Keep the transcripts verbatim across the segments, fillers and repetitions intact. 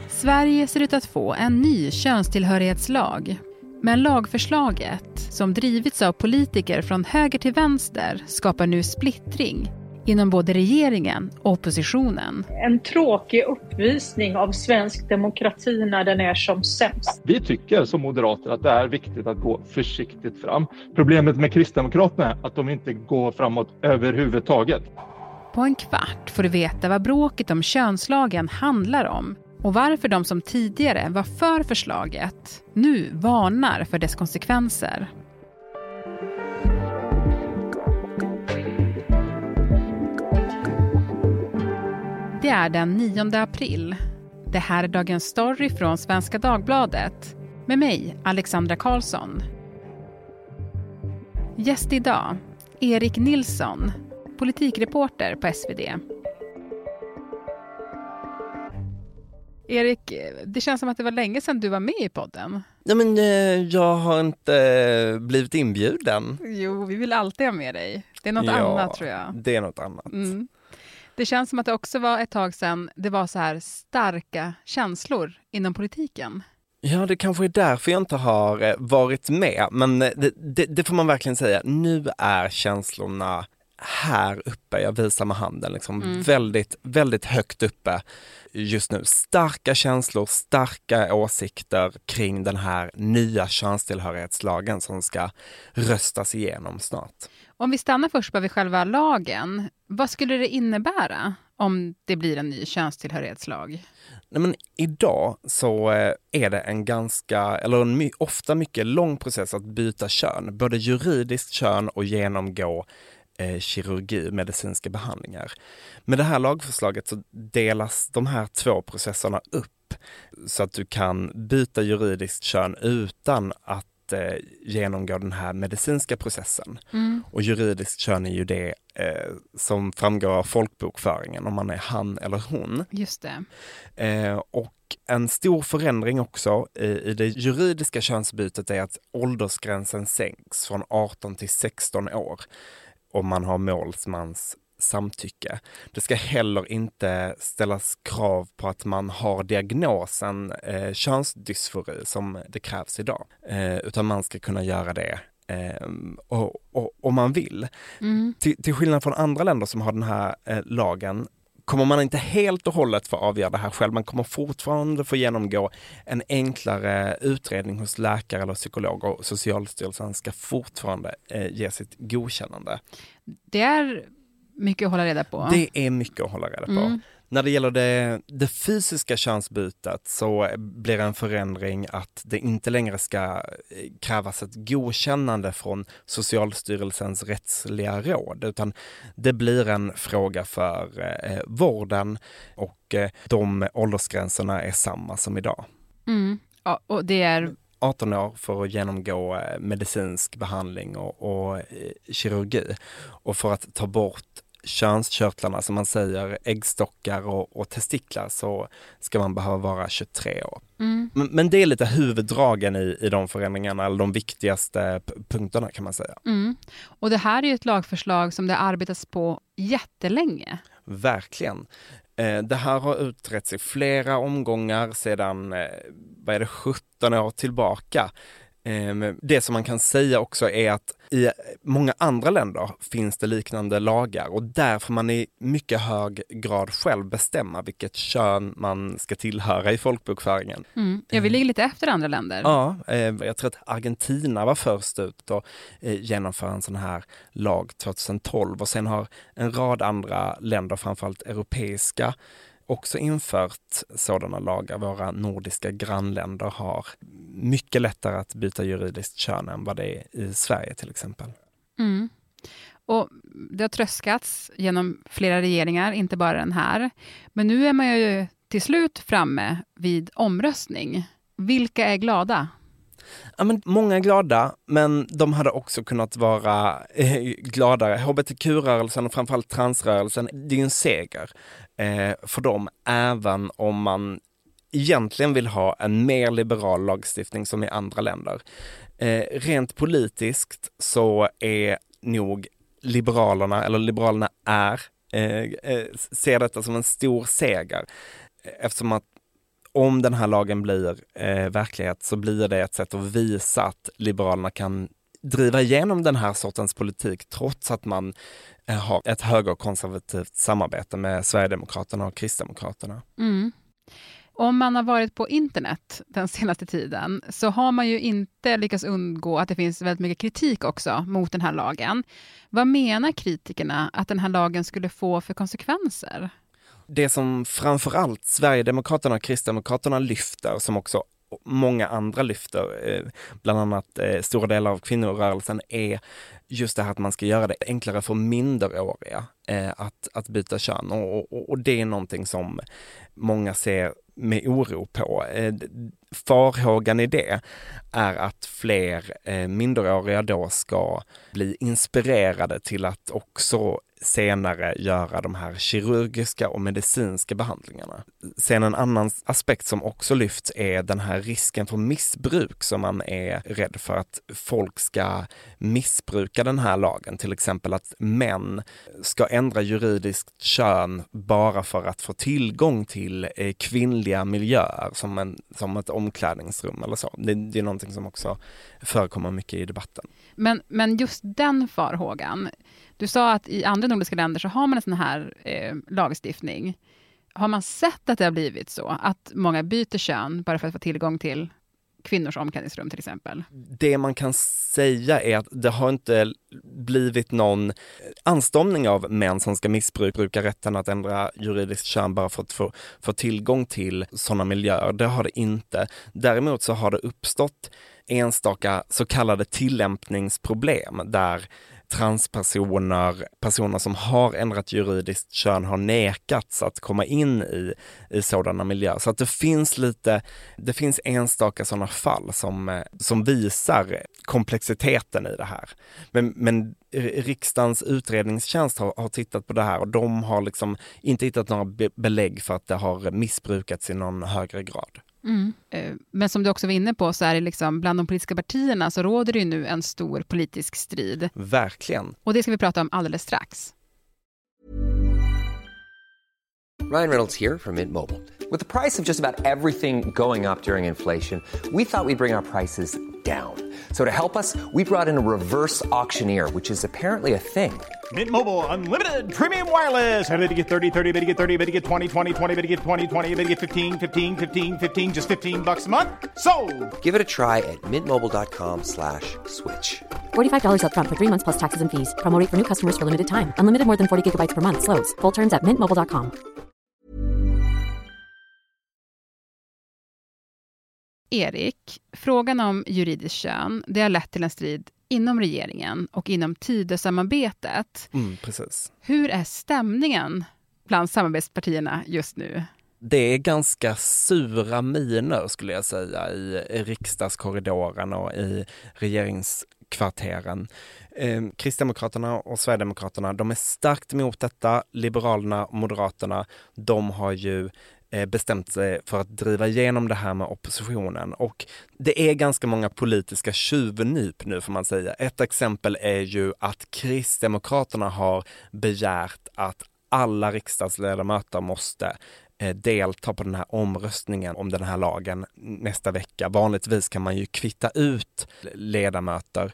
Sverige ser ut att få en ny könstillhörighetslag. Men lagförslaget, som drivits av politiker från höger till vänster, skapar nu splittring inom både regeringen och oppositionen. En tråkig uppvisning av svensk demokrati när den är som sämst. Vi tycker som moderater att det är viktigt att gå försiktigt fram. Problemet med Kristdemokraterna är att de inte går framåt överhuvudtaget. På en kvart får du veta vad bråket om könslagen handlar om och varför de som tidigare var för förslaget nu varnar för dess konsekvenser. Det är den nionde april. Det här är dagens story från Svenska Dagbladet med mig, Alexandra Karlsson. Gäst idag, Erik Nilsson, politikreporter på S V D. Erik, det känns som att det var länge sedan du var med i podden. Ja, men jag har inte blivit inbjuden. Jo, vi vill alltid ha med dig. Det är något ja, annat, tror jag. Det är något annat. Mm. Det känns som att det också var ett tag sedan det var så här starka känslor inom politiken. Ja, det kanske är därför jag inte har varit med. Men det, det, det får man verkligen säga. Nu är känslorna här uppe. Jag visar med handen. Liksom mm. väldigt, väldigt högt uppe just nu. Starka känslor, starka åsikter kring den här nya könstillhörighetslagen som ska röstas igenom snart. Om vi stannar först på vid själva lagen, vad skulle det innebära om det blir en ny könstillhörighetslag? Nej, men idag så är det en ganska, eller en my, ofta mycket lång process att byta kön. Både juridiskt kön och genomgå eh, kirurgi, medicinska behandlingar. Med det här lagförslaget så delas de här två processerna upp så att du kan byta juridiskt kön utan att genomgå den här medicinska processen. Mm. Och juridiskt kön är ju det eh, som framgår av folkbokföringen om man är han eller hon. Just det. Eh, och en stor förändring också i, i det juridiska könsbytet är att åldersgränsen sänks från arton till sexton år om man har målsmans samtycke. Det ska heller inte ställas krav på att man har diagnosen eh, könsdysfori som det krävs idag. Eh, utan man ska kunna göra det eh, och, och, om man vill. Mm. Till, till skillnad från andra länder som har den här eh, lagen kommer man inte helt och hållet få avgöra det här själv. Man kommer fortfarande få genomgå en enklare utredning hos läkare eller psykolog och Socialstyrelsen ska fortfarande eh, ge sitt godkännande. Det är mycket att hålla reda på. Det är mycket att hålla reda på. Mm. När det gäller det, det fysiska könsbytet så blir en förändring att det inte längre ska krävas ett godkännande från Socialstyrelsens rättsliga råd utan det blir en fråga för eh, vården och eh, de åldersgränserna är samma som idag. Mm. Ja, och det är arton år för att genomgå medicinsk behandling och, och kirurgi och för att ta bort könskörtlarna som man säger, äggstockar och, och testiklar så ska man behöva vara tjugotre år. Mm. Men, men det är lite huvuddragen i, i de förändringarna eller de viktigaste p- punkterna kan man säga. Mm. Och det här är ju ett lagförslag som det arbetas på jättelänge. Verkligen. Eh, det här har utretts i flera omgångar sedan eh, vad är det, sjutton år tillbaka. Det som man kan säga också är att i många andra länder finns det liknande lagar och där får man i mycket hög grad själv bestämma vilket kön man ska tillhöra i folkbokföringen. Mm. Ja, vi ligger lite efter andra länder. Ja, jag tror att Argentina var först ut och genomföra en sån här lag tjugohundratolv och sen har en rad andra länder, framförallt europeiska, också infört sådana lagar. Våra nordiska grannländer har mycket lättare att byta juridiskt kön än vad det är i Sverige till exempel. Mm. Och det har tröskats genom flera regeringar, inte bara den här. Men nu är man ju till slut framme vid omröstning. Vilka är glada? Ja, men många är glada, men de hade också kunnat vara eh, gladare. H B T Q-rörelsen och framförallt transrörelsen, det är ju en seger eh, för dem, även om man egentligen vill ha en mer liberal lagstiftning som i andra länder. Eh, rent politiskt så är nog Liberalerna, eller Liberalerna är, eh, eh, ser detta som en stor seger. Eftersom att om den här lagen blir eh, verklighet så blir det ett sätt att visa att Liberalerna kan driva igenom den här sortens politik trots att man eh, har ett högerkonservativt samarbete med Sverigedemokraterna och Kristdemokraterna. Mm. Om man har varit på internet den senaste tiden så har man ju inte lyckats undgå att det finns väldigt mycket kritik också mot den här lagen. Vad menar kritikerna att den här lagen skulle få för konsekvenser? Det som framförallt Sverigedemokraterna och Kristdemokraterna lyfter, som också många andra lyfter, bland annat stora delar av kvinnorörelsen, är just det här att man ska göra det enklare för minderåriga att, att byta kön. Och, och, och det är någonting som många ser med oro på. Farhågan i det är att fler minderåriga då ska bli inspirerade till att också senare göra de här kirurgiska och medicinska behandlingarna. Sen en annan aspekt som också lyfts är den här risken för missbruk som man är rädd för att folk ska missbruka den här lagen. Till exempel att män ska ändra juridiskt kön bara för att få tillgång till kvinnliga miljöer som, en, som ett omklädningsrum eller så. Det, det är någonting som också förekommer mycket i debatten. Men, men just den farhågan, du sa att i andra nordiska länder så har man en sån här eh, lagstiftning. Har man sett att det har blivit så? Att många byter kön bara för att få tillgång till kvinnors omklädningsrum till exempel? Det man kan säga är att det har inte blivit någon anstormning av män som ska missbruka rätten att ändra juridiskt kön bara för att få, få tillgång till sådana miljöer. Det har det inte. Däremot så har det uppstått enstaka så kallade tillämpningsproblem där transpersoner, personer som har ändrat juridiskt kön har nekats att komma in i, i sådana miljöer. Så att det finns lite, det finns enstaka sådana fall som, som visar komplexiteten i det här. Men, men riksdagens utredningstjänst har, har tittat på det här och de har liksom inte hittat några be- belägg för att det har missbrukats i någon högre grad. Mm. Men som du också var inne på så är det liksom bland de politiska partierna så råder det ju nu en stor politisk strid. Verkligen. Och det ska vi prata om alldeles strax. Ryan Reynolds here from Mint Mobile. With the price of just about everything going up during inflation, we thought we'd bring our prices down. So to help us, we brought in a reverse auctioneer, which is apparently a thing. Mint Mobile Unlimited Premium Wireless. How to get thirty, thirty, how to get thirty, how to get twenty, twenty, twenty, how to get twenty, twenty, how to get fifteen, fifteen, fifteen, fifteen, just fifteen bucks a month? Sold! Give it a try at mintmobile.com slash switch. forty-five dollars up front for three months plus taxes and fees. Promo rate for new customers for limited time. Unlimited more than forty gigabytes per month. Slows full terms at mint mobile dot com. Erik, frågan om juridiskt kön, det har lett till en strid inom regeringen och inom Tidösamarbetet. Mm, precis. Hur är stämningen bland samarbetspartierna just nu? Det är ganska sura miner skulle jag säga i riksdagskorridoren och i regeringskvarteren. Eh, Kristdemokraterna och Sverigedemokraterna, de är starkt emot detta. Liberalerna och Moderaterna, de har ju bestämt sig för att driva igenom det här med oppositionen. Och det är ganska många politiska tjuvnyp nu får man säga. Ett exempel är ju att Kristdemokraterna har begärt att alla riksdagsledamöter måste eh, delta på den här omröstningen om den här lagen nästa vecka. Vanligtvis kan man ju kvitta ut ledamöter.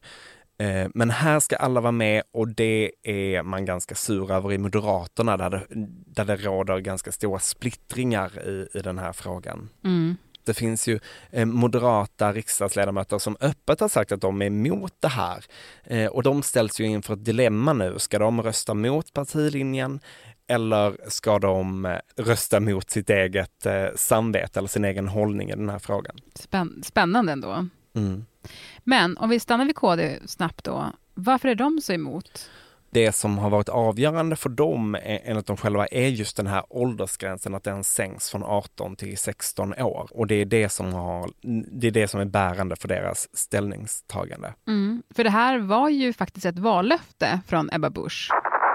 Men här ska alla vara med och det är man ganska sur över i Moderaterna där det, där det råder ganska stora splittringar i, i den här frågan. Mm. Det finns ju eh, moderata riksdagsledamöter som öppet har sagt att de är emot det här. Eh, och de ställs ju inför ett dilemma nu. Ska de rösta mot partilinjen eller ska de eh, rösta mot sitt eget eh, samvete eller sin egen hållning i den här frågan? Spänn- spännande ändå. Mm. Men om vi stannar vid K D snabbt då, varför är de så emot? Det som har varit avgörande för dem enligt de själva är just den här åldersgränsen, att den sänks från arton till sexton år. Och det är det som, har, det är, det som är bärande för deras ställningstagande. Mm, för det här var ju faktiskt ett vallöfte från Ebba Busch.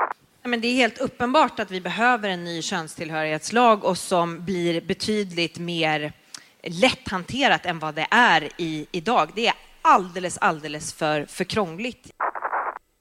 Men det är helt uppenbart att vi behöver en ny könstillhörighetslag och som blir betydligt mer lätthanterat än vad det är i, idag. Det är alldeles, alldeles för, för krångligt.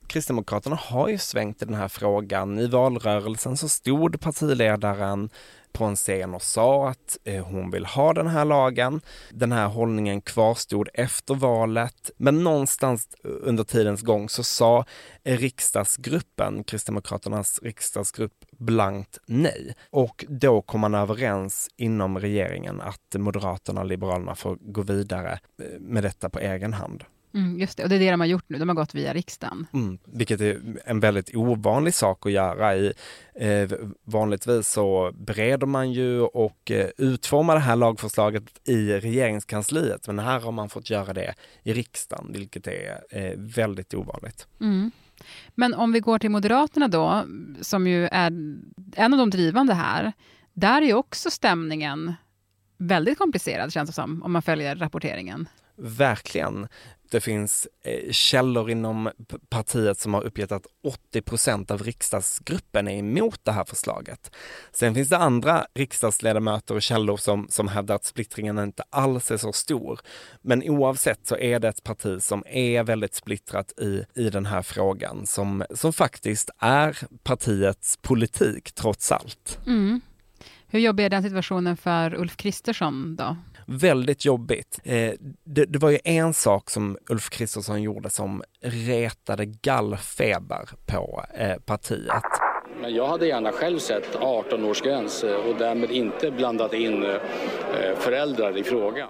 Kristdemokraterna har ju svängt i den här frågan. I valrörelsen så stod partiledaren på en scen och sa att eh, hon vill ha den här lagen. Den här hållningen kvarstod efter valet, men någonstans under tidens gång så sa eh, riksdagsgruppen, Kristdemokraternas riksdagsgrupp, blankt nej. Och då kom man överens inom regeringen att Moderaterna och Liberalerna får gå vidare med detta på egen hand. Mm, just det, och det är det de har gjort nu. De har gått via riksdagen. Mm, vilket är en väldigt ovanlig sak att göra. I, eh, vanligtvis så bereder man ju och eh, utformar det här lagförslaget i regeringskansliet. Men här har man fått göra det i riksdagen, vilket är eh, väldigt ovanligt. Mm. Men om vi går till Moderaterna då, som ju är en av de drivande här. Där är ju också stämningen väldigt komplicerad, känns det som, om man följer rapporteringen. Verkligen. Det finns eh, källor inom p- partiet som har uppgett att åttio procent av riksdagsgruppen är emot det här förslaget. Sen finns det andra riksdagsledamöter och källor som, som hävdar att splittringen inte alls är så stor. Men oavsett så är det ett parti som är väldigt splittrat i, i den här frågan som, som faktiskt är partiets politik trots allt. Mm. Hur jobbig är den situationen för Ulf Kristersson då? Väldigt jobbigt. Eh, det, det var ju en sak som Ulf Kristersson gjorde som retade gallfeber på eh, partiet. Men jag hade gärna själv sett arton-årsgräns och därmed inte blandat in eh, föräldrar i frågan.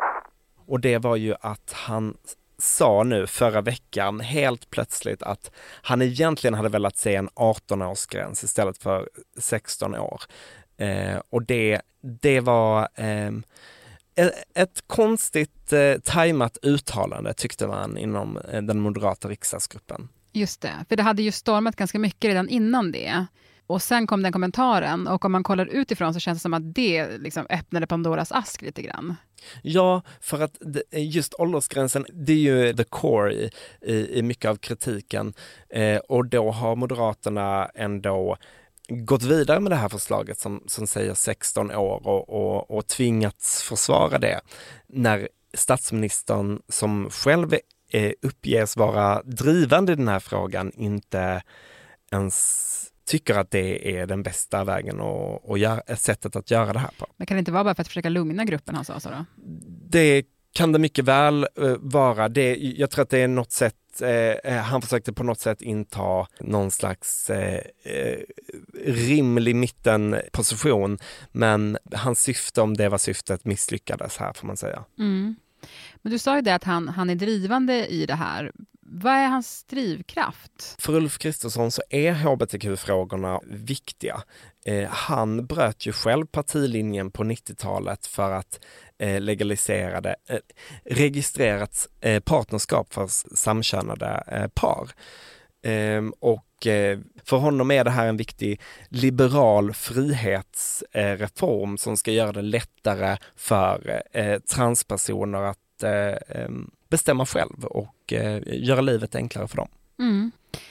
Och det var ju att han sa nu förra veckan helt plötsligt att han egentligen hade velat se en arton-årsgräns istället för sexton år. Eh, och det, det var eh, ett konstigt eh, tajmat uttalande tyckte man inom eh, den moderata riksdagsgruppen. Just det, för det hade ju stormat ganska mycket redan innan det. Och sen kom den kommentaren och om man kollar utifrån så känns det som att det liksom öppnade Pandoras ask lite grann. Ja, för att just åldersgränsen, det är ju the core i, i, i mycket av kritiken. Eh, och då har Moderaterna ändå gått vidare med det här förslaget som, som säger sexton år och, och, och tvingats försvara det när statsministern som själv eh, uppges vara drivande i den här frågan inte ens tycker att det är den bästa vägen och, och gör, sättet att göra det här på. Men kan det inte vara bara för att försöka lugna gruppen han sa så då? Det kan det mycket väl uh, vara. Det, jag tror att det är något sätt, uh, han försökte på något sätt inta någon slags uh, uh, rimlig mittenposition, men hans syfte, om det var syftet, misslyckades här får man säga. Mm. Men du sa ju det att han, han är drivande i det här. Vad är hans drivkraft? För Ulf Kristersson så är H B T Q-frågorna viktiga. Eh, han bröt ju själv partilinjen på nittiotalet för att eh, legalisera det, eh, registrerat eh, partnerskap för samkönade eh, par. Eh, och eh, för honom är det här en viktig liberal frihetsreform eh, som ska göra det lättare för eh, transpersoner att eh, bestämma själv och eh, göra livet enklare för dem. Mm.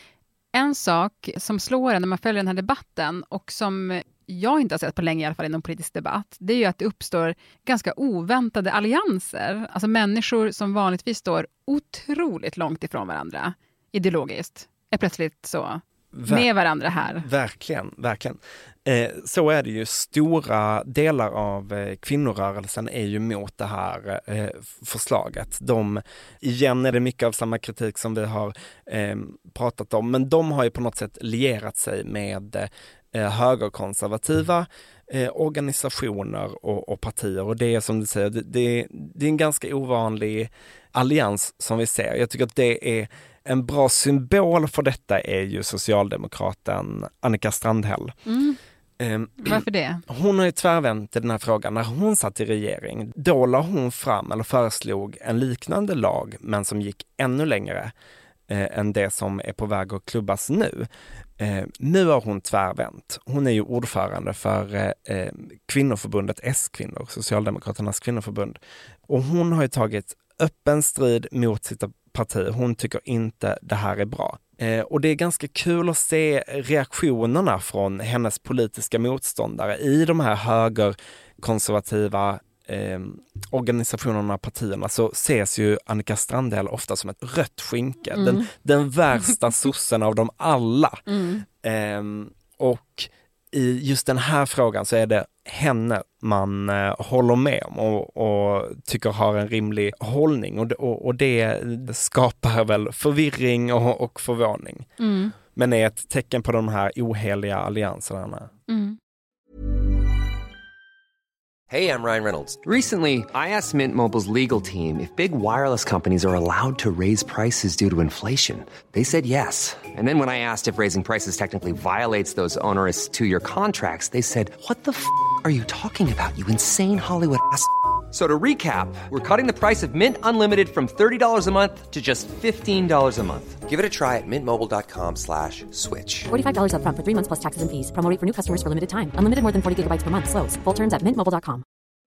En sak som slår en när man följer den här debatten och som jag inte har sett på länge i alla fall i någon politisk debatt, det är ju att det uppstår ganska oväntade allianser. Alltså människor som vanligtvis står otroligt långt ifrån varandra ideologiskt är plötsligt så Ver- med varandra här. Verkligen, verkligen. Eh, så är det ju. Stora delar av eh, kvinnorörelsen är ju mot det här eh, förslaget. De, igen är det mycket av samma kritik som vi har eh, pratat om, men de har ju på något sätt lierat sig med eh, högerkonservativa eh, organisationer och, och partier. Och det är som du säger, det, det, det är en ganska ovanlig allians som vi ser. Jag tycker att det är en bra symbol för detta är ju socialdemokraten Annika Strandhäll. Mm. Um, Varför det? Hon har ju tvärvänt i den här frågan. När hon satt i regering, då la hon fram eller föreslog en liknande lag, men som gick ännu längre eh, än det som är på väg att klubbas nu. Eh, nu har hon tvärvänt. Hon är ju ordförande för eh, kvinnoförbundet S-kvinnor, Socialdemokraternas kvinnoförbund. Och hon har ju tagit öppen strid mot sitt parti. Hon tycker inte det här är bra. Eh, och det är ganska kul att se reaktionerna från hennes politiska motståndare i de här högerkonservativa eh, organisationerna och partierna. Så ses ju Annika Strandhäll ofta som ett rött skynke. Mm. Den, den värsta sossen av dem alla. Mm. Eh, och i just den här frågan så är det henne man eh, håller med om och, och tycker har en rimlig hållning. Och, och, och det skapar väl förvirring och, och förvåning. Mm. Men är ett tecken på de här oheliga allianserna. Mm. Hey, I'm Ryan Reynolds. Recently, I asked Mint Mobile's legal team if big wireless companies are allowed to raise prices due to inflation. They said yes. And then when I asked if raising prices technically violates those onerous two-year contracts, they said, what the f*** are you talking about, you insane Hollywood ass f- So to recap, we're cutting the price of Mint Unlimited from thirty dollars a month to just fifteen dollars a month. Give it a try at mintmobile.com slash switch. forty-five dollars up front for three months plus taxes and fees. Promo rate for new customers for limited time. Unlimited more than forty gigabytes per month. Slows full terms at mint mobile dot com.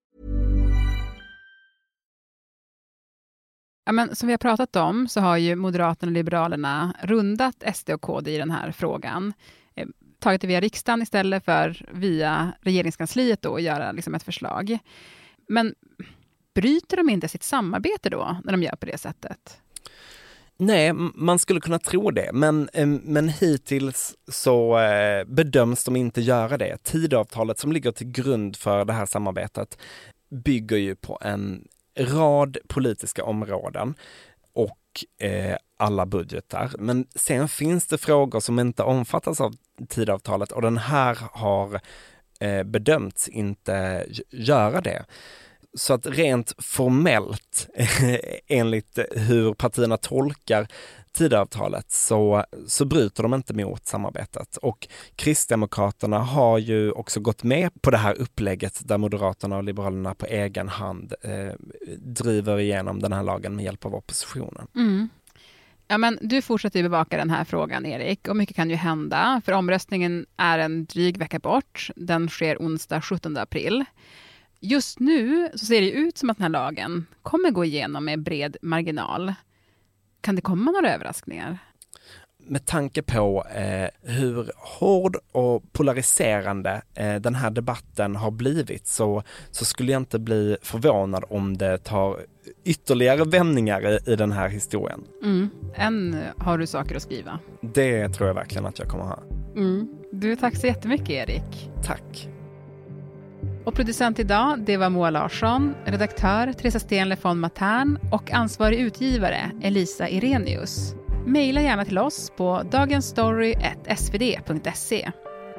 Ja, men som vi har pratat om så har ju Moderaterna och Liberalerna rundat S D och K D i den här frågan. Eh, tagit det via riksdagen istället för via regeringskansliet då och göra liksom ett förslag. Men bryter de inte sitt samarbete då när de gör på det sättet? Nej, man skulle kunna tro det. Men, men hittills så bedöms de inte göra det. Tidavtalet som ligger till grund för det här samarbetet bygger ju på en rad politiska områden och eh, alla budgetar. Men sen finns det frågor som inte omfattas av tidavtalet och den här har eh, bedömts inte göra det. Så att rent formellt, enligt hur partierna tolkar tidavtalet, så, så bryter de inte mot samarbetet. Och Kristdemokraterna har ju också gått med på det här upplägget där Moderaterna och Liberalerna på egen hand eh, driver igenom den här lagen med hjälp av oppositionen. Mm. Ja, men du fortsätter bevaka den här frågan, Erik, och mycket kan ju hända. För omröstningen är en dryg vecka bort. Den sker onsdag sjuttonde april. Just nu så ser det ut som att den här lagen kommer gå igenom med bred marginal. Kan det komma några överraskningar? Med tanke på eh, hur hård och polariserande eh, den här debatten har blivit så, så skulle jag inte bli förvånad om det tar ytterligare vändningar i, i den här historien. Mm. Än har du saker att skriva. Det tror jag verkligen att jag kommer ha. Mm. Du, tack så jättemycket, Erik. Tack. Och producent idag, det var Moa Larsson, redaktör Teresa Stenle von Matern och ansvarig utgivare Elisa Irenius. Maila gärna till oss på dagensstory at s v d punkt se.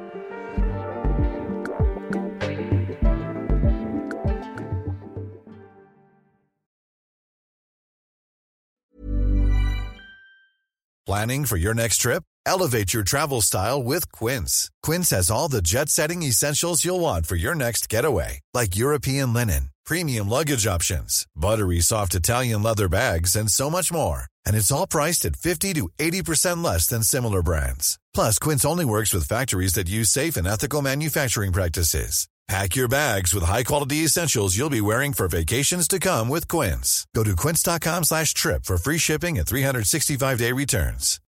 Planning for your next trip? Elevate your travel style with Quince. Quince has all the jet-setting essentials you'll want for your next getaway, like European linen, premium luggage options, buttery soft Italian leather bags, and so much more. And it's all priced at fifty to eighty percent less than similar brands. Plus, Quince only works with factories that use safe and ethical manufacturing practices. Pack your bags with high-quality essentials you'll be wearing for vacations to come with Quince. Go to quince dot com slash trip for free shipping and three sixty-five day returns.